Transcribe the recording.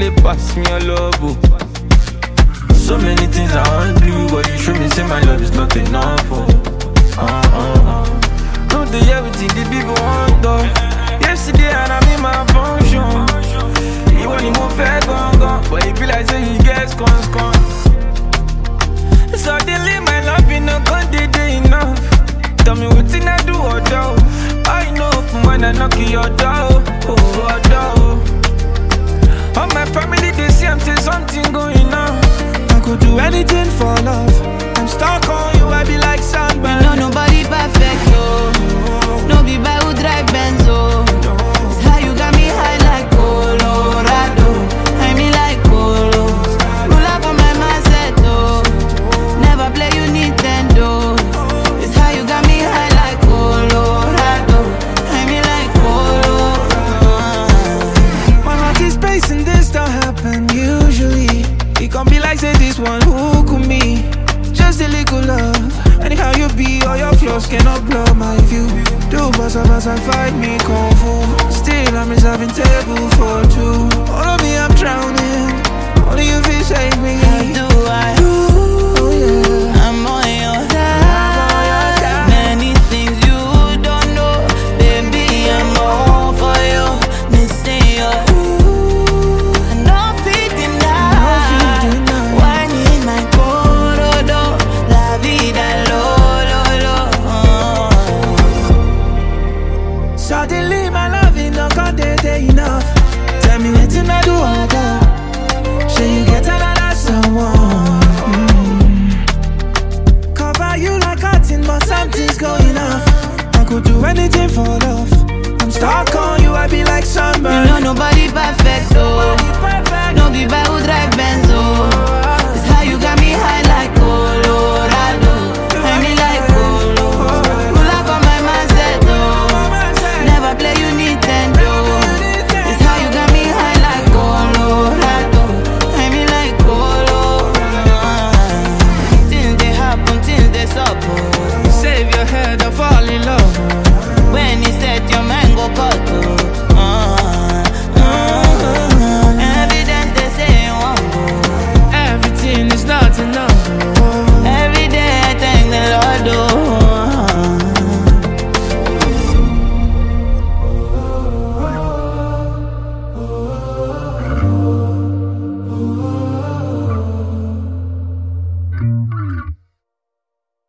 lè pass me your love, oh. So many things I want to do, but you show me say my love is not enough, oh. No, they everything the people want, though. Yesterday and I'm in my function. You want to move fair, gone, but it be like say you get scones. Suddenly my love in no good day enough. Tell me what thing I do or do. I know when I knock your door, all my family they see I'm say something going on. I could do anything for love. I'm stuck on you, I be like sandman. No, nobody perfect, oh. No be by who drive Benz, oh. It's how you got me high like Colorado. I me like Colos. Roll up on my mindset, oh. Never play you Nintendo. It's how you got me high like Colorado. I me like Colos. My heart is pacing, this don't happen usually. It can't be like say this one, who could me? Just a little love. Anyhow you be, all your flaws cannot blow my view. Do bossa fight me kung fu. Still I'm reserving table for two. All of me I'm drowning. Only you feel save me. How do I? Oh yeah, I'm on your side. Many things you don't know, baby. I'm all for you. Missing you. No fit deny. One in my corridor. La vida lo. Suddenly my love is not gone day enough. Tell me what I do or go. Should you get another someone? Cover you like cotton, but something's going off. I could do anything for love. I'm stuck on you, I be like sunburn. You know nobody perfect, oh. No be by who drive Benz,